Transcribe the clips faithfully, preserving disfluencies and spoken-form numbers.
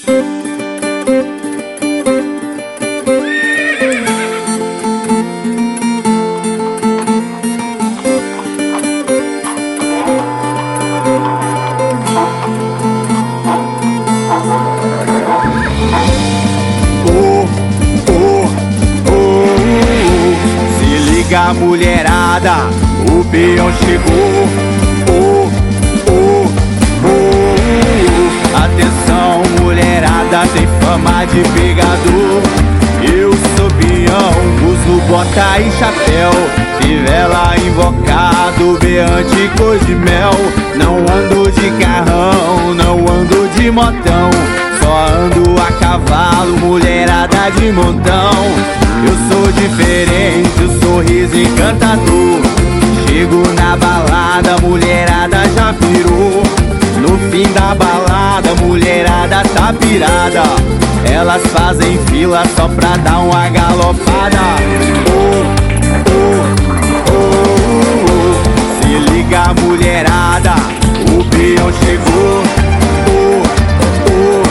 A mulherada, o peão chegou. Oh, oh, oh. Atenção, mulherada, tem fama de pegador. Eu sou peão, uso bota e chapéu, fivela invocado, berrante cor de mel. Não ando de carrão, não ando de motão, só ando a cavalo, mulherada de montão. Eu sou diferente, o sorriso encantador. Chego na balada, mulherada já virou. No fim da balada, mulherada tá pirada. Elas fazem fila só pra dar uma galopada. Oh, oh, oh, oh. Se liga, mulherada, o peão chegou. Oh, oh,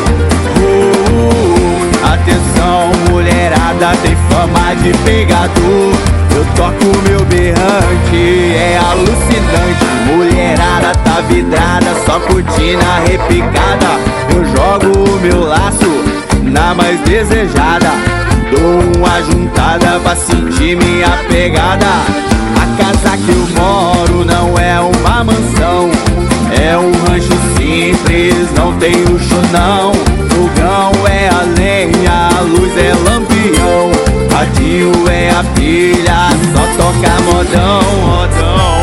oh. Atenção, mulherada, tem fama de pegador. Eu toco meu berrante, é alucinante. Mulherada tá vidrada, só curtindo a repicada. Eu jogo o meu laço na mais desejada, dou uma juntada pra sentir minha pegada. A casa que eu moro não é uma mansão, é um rancho simples, não tem luxo não. Fogão é a lenha, a luz é lampião, radinho é a pilha, só toca modão, modão.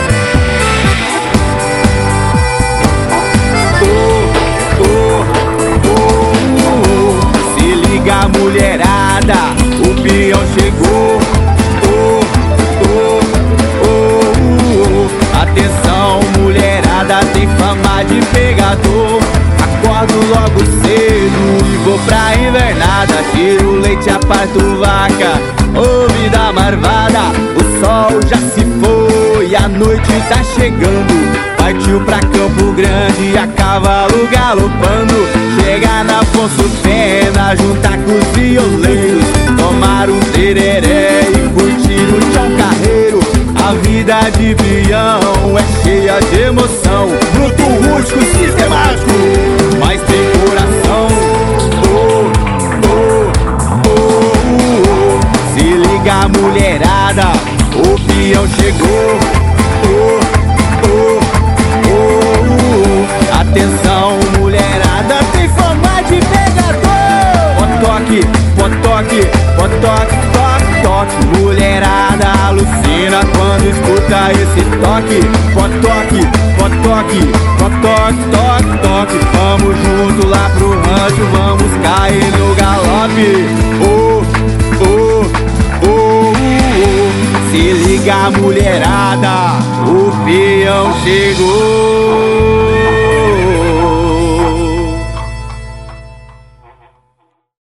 Oh, oh, oh, oh. Se liga, mulherada, o peão chegou. Oh, oh, oh, oh. Atenção, mulherada, tem fama de pegador. Acordo logo cedo e vou pra invernada, tiro leite, aparto vaca, ô vida marvada. O sol já se foi, a noite tá chegando, partiu pra Campo Grande, a cavalo galopando. Chega na Afonso Pena, juntar com os violeiros, tomar um tereré e curtir o chão carreiro. A vida de peão é cheia de emoção, bruto, rústico, sistemático, mas tem coração. Oh, oh, oh, oh. Se liga, mulherada, o peão chegou. Oh, oh, oh, oh. Atenção, mulherada, tem fama de pegador. Potoque, potoque, potoque, toque, toque. Mulherada alucina quando escuta esse toque. Potoque, potoque, potoque, toque, toque. Vamos junto lá pro rancho, vamos cair no galope. Oh, oh, oh, oh, oh. Se liga, mulherada, o peão chegou.